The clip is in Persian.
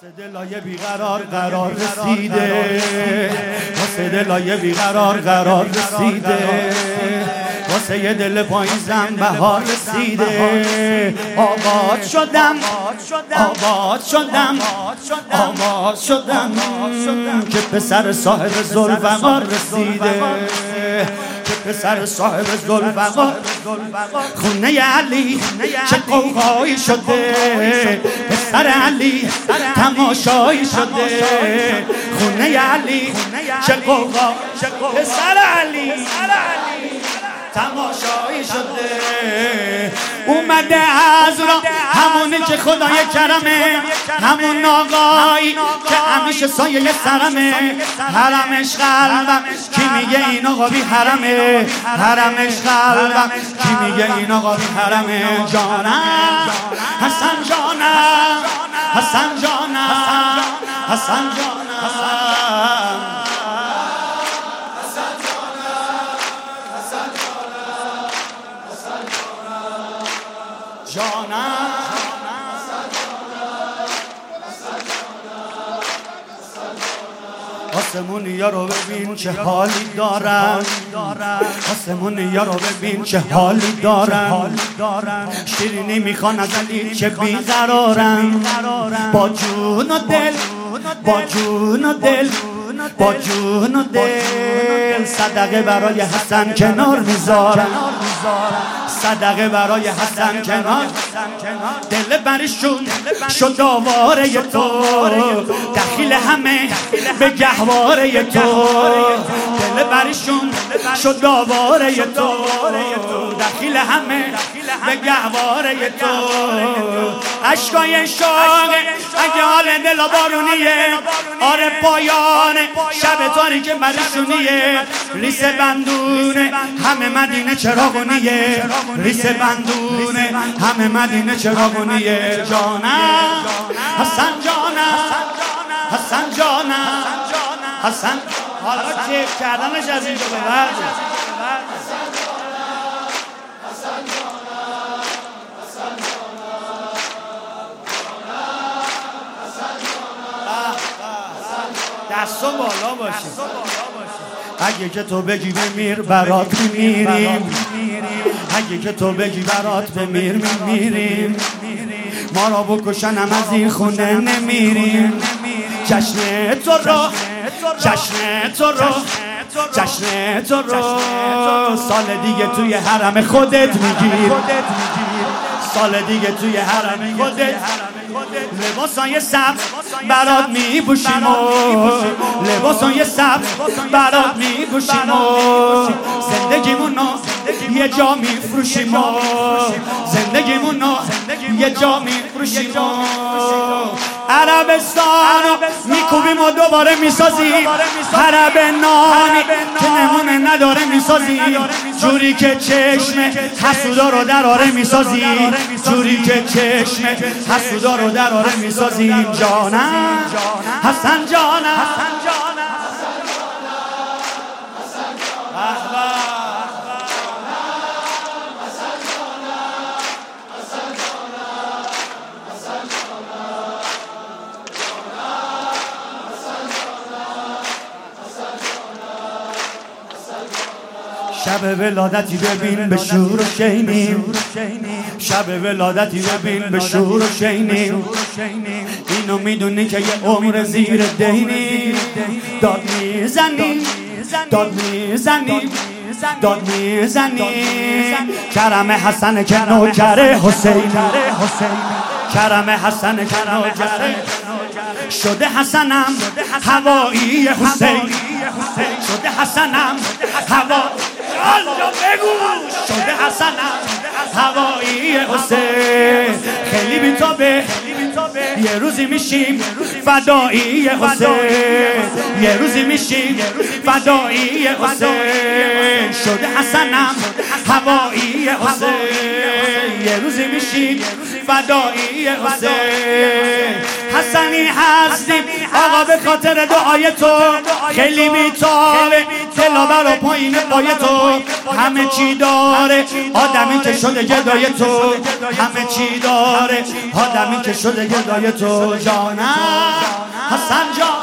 واسه دلای بیقرار قرار رسیده، واسه دلای بیقرار قرار رسیده، واسه یه دل پاییزم بهار رسیده. آباد شدم آباد شدم آباد شدم که پسر صاحب ذوالفقار رسیده، که پسر صاحب ذوالفقار. خونه علی چه قوقایی شده، پسر علی تماشایی شده. خونه علی چه قوقا، پسر علی تماشایی شده. اومده از را همونی که خدای کرمه، همون آقایی که همیشه سایه سرمه. حرمش قلبم کی میگه این آقا بی حرمه، حرمش قلبم کی میگه این آقا بی حرمه. جانم حسن جانم حسن جانم حسن جانم آسمونیا رو ببین چه حالی دارن، آسمونیا رو ببین چه حالی دارن. شیرینی میخوان از علی چه بیقرارن، با جون و دل با جون و دل با جون و دل صدقه برای حسن کنار میذارن، صدقه برای حسن کنار. دل برشون شد آواره تو، دخیل همه به گهواره تو. دل برشون شد آواره تو، دخیل همه به گهواره تو. عشقای شاقه اگه حال دل بارونیه، آره پایان شب تاریک برشونیه. ریس بندونه همه مدینه چراغونیه، ریس بندونه همه مدینه چراغونیه. جانم حسن جانم حسن جانم حسن. حالا کیف کردنش از اینجا به بعد. دستو بالا باشه. اگه که تو بگی بمیر برات میمیریم، اگه که تو بگی برات بمیر میمیریم. ما را بکشنم از این خونه نمیریم. جشن تو رو جشن تو رو جشن تو رو سال دیگه توی حرم خودت میگیر، سال دیگه توی حرم خودت. لباسای سبز برات میپوشیم و لباسای سبز برات میپوشیم و زندگیمونو یه جا میفروشیم و زندگیمونو یه جا میفروشیم و عربستانو میکوبیم و دوباره میسازیم. حرب نامی که نمونه نداره میسازیم، جوری که چشم حسودا رو دراره میسازیم، جوری که چشم حسودا رو دراره میسازیم. جانم حسن جانم شب ولادتی ببین به شور و شینیم، شب ولادتی ببین به شور و شینیم. اینو میدونی که یه عمر زیر دینی. داد میزنیم داد میزنیم داد میزنیم. کرم حسن که نوکر حسین، کرم حسن که نوکر شده. حسنم هوایی حسین، شده حسنم هوایی. شده حسنم هوایی حسین. خیلی بیتابه یه روزی میشیم فدایی حسین، یه روزی میشیم فدایی حسین. شده حسنم هوایی حسین، یه روزی میشیم فدایی حسین. حسنی هستیم آقا به خاطر دعای تو، خیلی بیتابه دلاور و پایین پای تو. همه چی داره آدمی که شده گدای تو، همه چی داره آدمی که شده گدای تو. جانم حسن جان